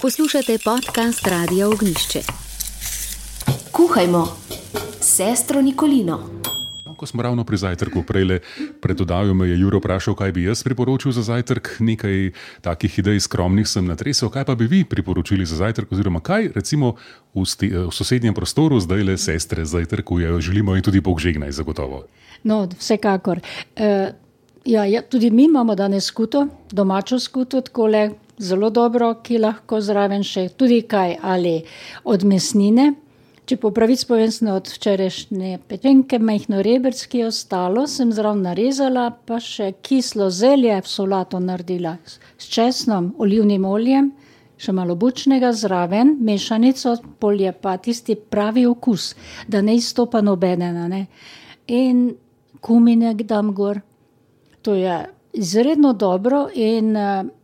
Poslušate podcast Radia Ognjišče. Kuhajmo s sestro Nikolino. Ko smo ravno pri zajtrku, prejle pred oddajo me je Juro vprašal, kaj bi jaz priporočil za zajtrk. Nekaj takih idej skromnih sem natresel. Kaj pa bi vi priporočili za zajtrk, oziroma kaj recimo v sosednjem prostoru zdajle sestre zajtrkujejo? Želimo in tudi Bog žegnaj zagotovo. No, vsekakor. Tudi mi imamo danes skuto, domačo skuto, takole zelo dobro, ki lahko zraven še tudi kaj ali od mesnine. Če po pravici povem, od včerajšnje pečenke, majhno rebrc, ki je ostalo, sem zraven narezala, pa še kislo zelje v solato naredila s česnom, olivnim oljem, še malo bučnega zraven, mešanico, polje pa tisti pravi okus, da ne izstopa nobenena, ne. In kuminek dam gor. To je izredno dobro in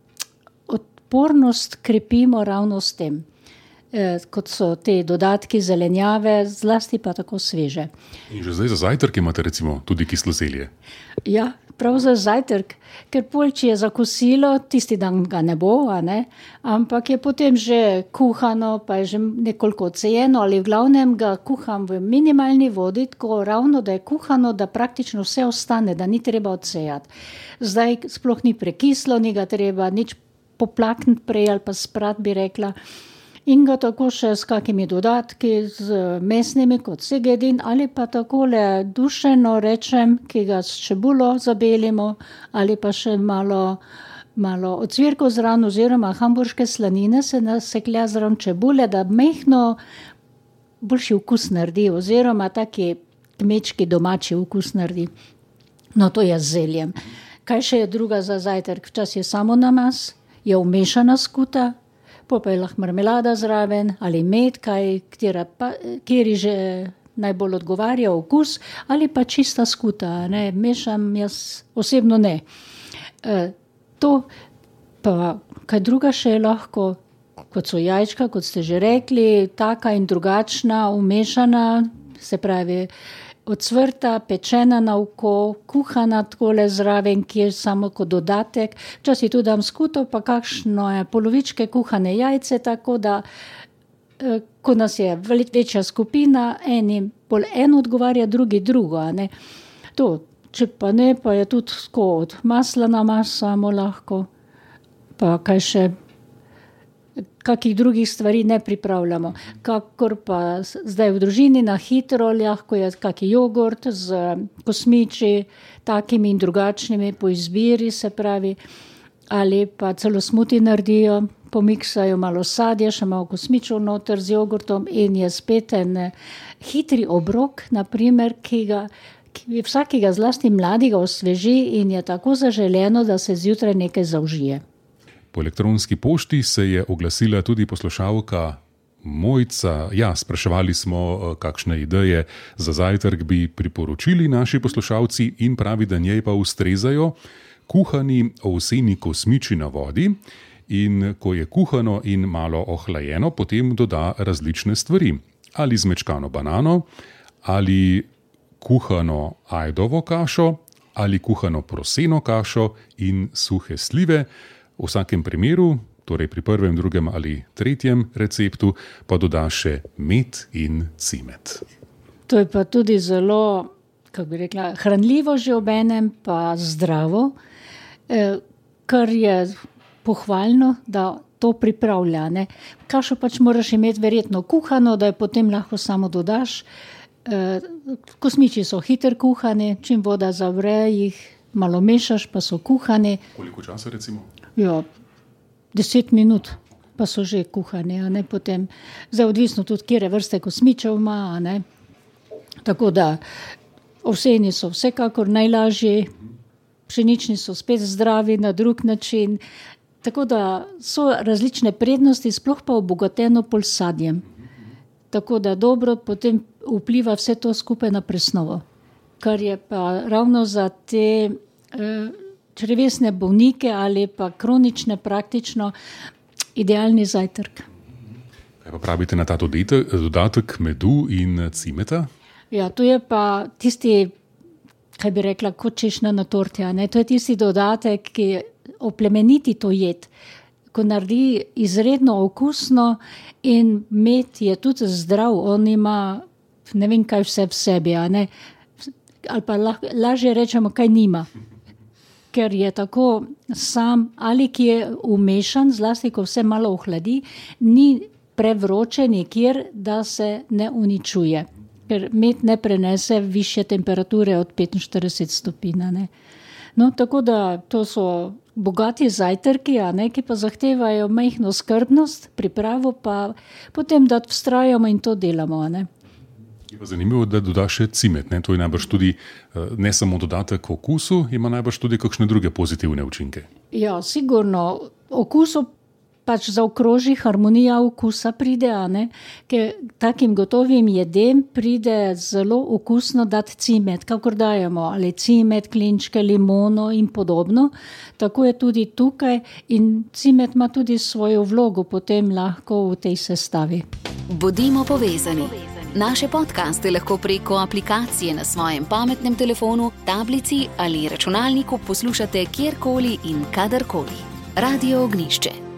odpornost krepimo ravno s tem. Kot so te dodatki zelenjave, zlasti pa tako sveže. In že zdaj za zajtrk imate recimo tudi kislo zelje? Ja, prav za zajtrk, ker če je za kosilo, tisti dan ga ne bo, ampak je potem že kuhano, pa je že nekoliko ocejeno, ali v glavnem ga kuham v minimalni vodi, tako ravno, da je kuhano, da praktično vse ostane, da ni treba odsejati. Zdaj sploh ni prekislo, ni ga treba nič poplakniti prej ali pa sprat, bi rekla. In ga tako še s kakimi dodatki, z mesnimi kot segedin ali pa takole dušeno rečem, ki ga s čebulo zabelimo ali pa še malo ocvirkov zraven oziroma hamburške slanine se naseklja zraven čebule, da mehno boljši okus naredi oziroma taki kmečki domači okus naredi. No, to je z zeljem. Kaj še je druga za zajtrk? Včasih je samo namaz, je umešana skuta, pa je lahko marmelada zraven ali med, kjeri že najbolj odgovarja okus, ali pa čista skuta, ne, mešam jaz osebno ne. To pa kaj druga še je lahko, kot so jajčka, kot ste že rekli, taka in drugačna, umešana, se pravi ocvrta, pečena na oko, kuhana takole zraven, ki je samo kot dodatek. Včasih tudi dam skuto, pa kakšno polovičke kuhane jajce, tako da, ko nas je večja skupina, en odgovarja, drugi drugo, ne. To, če pa ne, pa je tudi tako od masla namaz samo lahko, pa kaj še, kakih drugih stvari ne pripravljamo. Kakor pa zdaj v družini na hitro, lahko je kaki jogurt z kosmiči, takimi in drugačnimi po izbiri, se pravi, ali pa celo smuti naredijo, pomiksajo malo sadje, še malo kosmičov noter z jogurtom in je spet en hitri obrok, naprimer, ki vsakega zlasti mladega osveži in je tako zaželeno, da se zjutraj nekaj zaužije. Po elektronski pošti se je oglasila tudi poslušalka Mojca. Ja, spraševali smo, kakšne ideje za zajtrk bi priporočili naši poslušalci in pravi, da njej pa ustrezajo kuhani ovseni kosmiči na vodi in ko je kuhano in malo ohlajeno, potem doda različne stvari. Ali zmečkano banano, ali kuhano ajdovo kašo, ali kuhano proseno kašo in suhe slive. V vsakem primeru, torej pri prvem, drugem ali tretjem receptu, pa doda še med in cimet. To je pa tudi zelo, kako bi rekla, hranljivo že obenem, pa zdravo, kar je pohvalno, da to pripravlja, ne. Kašo pač moraš imeti verjetno kuhano, da jo potem lahko samo dodaš. Kosmiči so hitro kuhani, čim voda zavre, jih malo mešaš, pa so kuhani. Koliko časa recimo? Ja, 10 minut pa so že kuhani, potem. Zdaj odvisno tudi, kjere vrste kosmičev ima, Tako da ovseni so vsekakor najlažji, pšenični so spet zdravi na drug način, tako da so različne prednosti, sploh pa obogateno pol sadjem. Tako da dobro potem vpliva vse to skupaj na presnovo, kar je pa ravno za te črevesne bolnike ali pa kronične praktično idealni zajtrk. Kaj pa pravite na ta dodatek medu in cimeta? Ja, to je pa tisti, kaj bi rekla, kot češnja na torti, To je tisti dodatek, ki oplemeniti to jed. ko naredi izredno okusno in med je tudi zdrav, on ima ne vem kaj vse v sebi, a ne? Ali pa lažje rečemo, kaj nima. Ker je tako sam ali ki je umešan, zlasti ko vse malo ohladi, ni prevroče nikjer, da se ne uničuje. Ker med ne prenese višje temperature od 45 stopinj. Ne? No, tako da to so bogati zajtrki, a ne, ki pa zahtevajo majhno skrbnost, pripravo pa potem, da vztrajamo in to delamo. A ne? Je pa zanimivo, da dodaš še cimet. Ne? To je najbrž tudi ne samo dodatek okusu, ima najbrž tudi kakšne druge pozitivne učinke. Ja, sigurno. Okusu pač zaokroži, harmonija okusa pride, a ne? Ker takim gotovim jedem pride zelo okusno dati cimet, kakor dajemo, ali cimet, klinčke, limono in podobno. Tako je tudi tukaj in cimet ima tudi svojo vlogo potem lahko v tej sestavi. Bodimo povezani. Naše podcaste lahko preko aplikacije na svojem pametnem telefonu, tablici ali računalniku poslušate kjerkoli in kadarkoli. Radio Ognjišče.